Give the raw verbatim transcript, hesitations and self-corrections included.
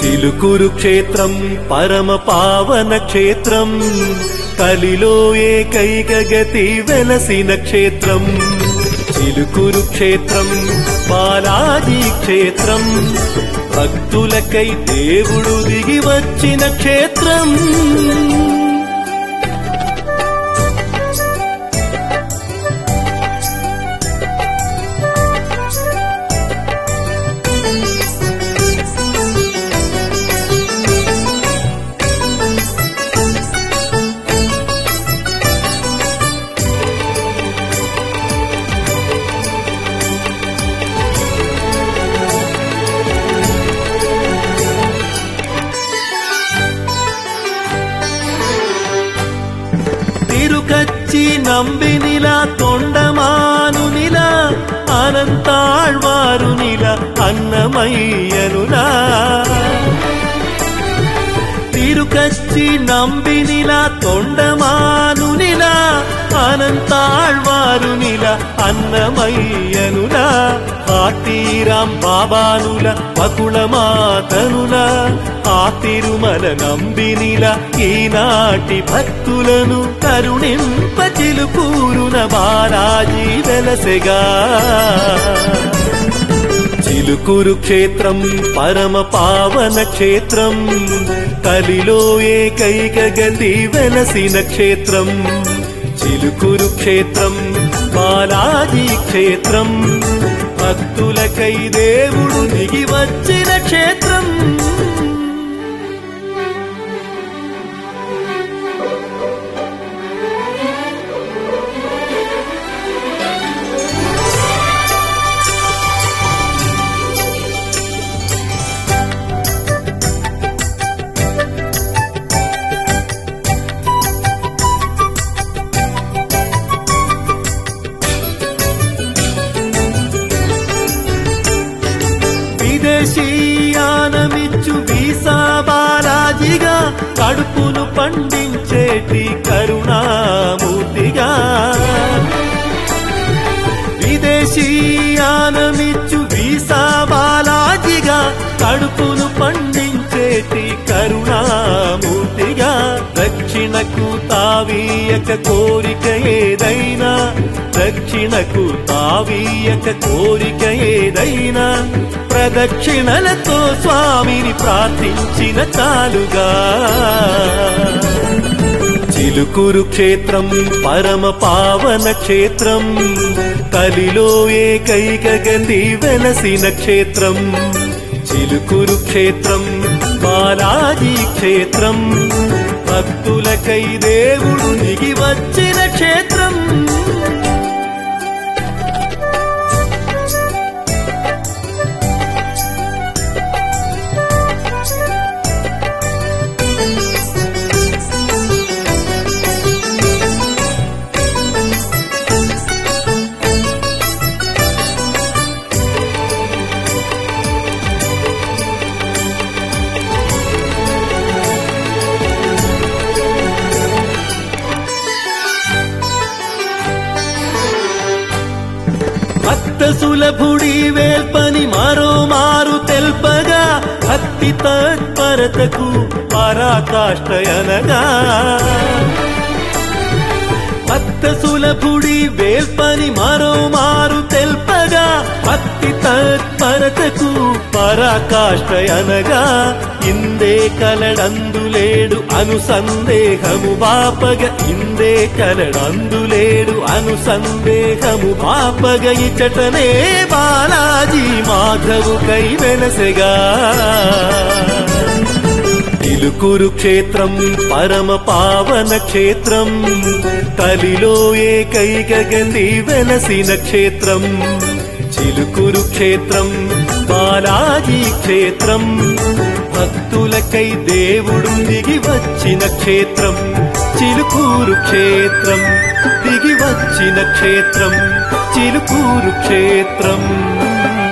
చిలుకూరు క్షేత్రం పరమ పావన క్షేత్రం, కలిలో ఏకైక గతి వెలసిన క్షేత్రం. చిలుకూరు క్షేత్రం బాలాజీ క్షేత్రం, భక్తులకై దేవుడు దిగి వచ్చిన క్షేత్రం. తిరుకచ్చి నంబినిలా తొండమానునిలా అనంతాళ్వారునిలా అన్నమయ్యనులా. తిరుకచ్చి నంబినిలా తొండమానునిలా అనంతాళ్వారునిలా అన్నమయ్యనులా. ఆతీరాం బాబానుల పకుళమాతనుల ఆ తిరుమల నంబినిల ఈనాటి భక్తులను కరుణింప చిలుకూరున బాలాజీ వెలసెగా. చిలుకూరు క్షేత్రం పరమ పావన క్షేత్రం, కలిలో ఏకైక గతి వెలసిన క్షేత్రం. చిలుకూరు క్షేత్రం బాలాజీ క్షేత్రం, భక్తులకై దేవుడు దిగి వచ్చిన క్షేత్రం. విదేశీయానమిచ్చు వీసా బాలాజీగా, కడుపును పండించేటి కరుణామూర్తిగా. విదేశీయానమిచ్చు వీసా బాలాజీగా, కడుపును పండించేటి కరుణామూర్తిగా. దక్షిణకు తావీయక కోరిక ఏదైనా, దక్షిణకు తావీయక కోరిక ఏదైనా, ప్రదక్షిణలతో స్వామిని ప్రార్థించిన చాలుగా. చిలుకూరు క్షేత్రం పరమ పావన క్షేత్రం, కలిలో ఏకైక గతి వెలసిన క్షేత్రం. చిలుకూరు క్షేత్రం బాలాజీ క్షేత్రం, భక్తులకై దేవుడు దిగి వచ్చిన క్షేత్రం. భక్త సులభుడి వేల్పని మరో మారు తెల్పగా, భక్తి తత్పరతకు పరాకాష్ఠయనగా. భక్త సులభుడి వేల్పని మరో మారు తెల్పగా, భక్తి తత్పరతకు పరాకాష్ఠయనగా. ఇందే కలడందులేడు అను సందేహము బాపగ, ఇందే కలడందులేడు అను సందేహము బాపగ. ఇచటనే బాలాజీ మాధవు కై వెలసెగా. చిలుకూరు క్షేత్రం పరమ పావన క్షేత్రం, కలిలో ఏకైక గతి వెలసిన క్షేత్రం. చిలుకూరు క్షేత్రం బాలాజీ క్షేత్రం, భక్తులకై దేవుడు దిగి వచ్చిన క్షేత్రం. చిలుకూరు క్షేత్రం దిగి వచ్చిన క్షేత్రం, చిలుకూరు క్షేత్రం.